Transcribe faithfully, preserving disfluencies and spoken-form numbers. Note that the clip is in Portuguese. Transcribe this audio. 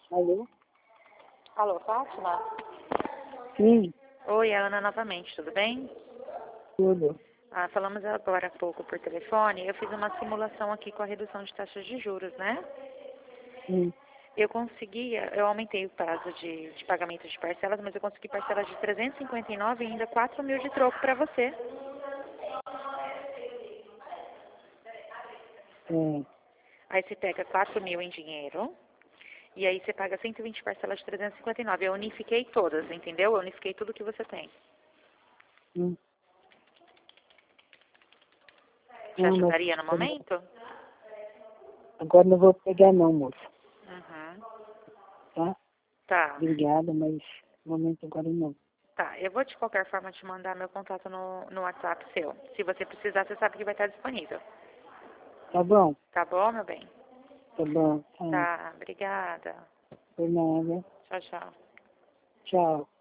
Alô? Alô, Fátima? Sim, Oi, é a Ana novamente, tudo bem? tudo. Ah, falamos agora há pouco por telefone. Eu fiz uma simulação aqui com a redução de taxas de juros, né? Sim. Eu consegui, eu aumentei o prazo de, de pagamento de parcelas, mas eu consegui parcelas de trezentos e cinquenta e nove e ainda quatro mil de troco para você. É, Aí você pega quatro mil em dinheiro e aí você paga cento e vinte parcelas de trezentos e cinquenta e nove. Eu unifiquei todas, entendeu? Eu unifiquei tudo que você tem. sim. Te Não, mas ajudaria no momento? agora não vou pegar não, moça. Uhum. Tá? Tá. Obrigada, mas no momento agora não. Tá, eu vou de qualquer forma te mandar meu contato no, no WhatsApp seu. Se você precisar, você sabe que vai estar disponível. Tá bom? Tá bom, meu bem? Tá bom. Tá. Tá, obrigada. Por nada. Tchau, tchau. Tchau.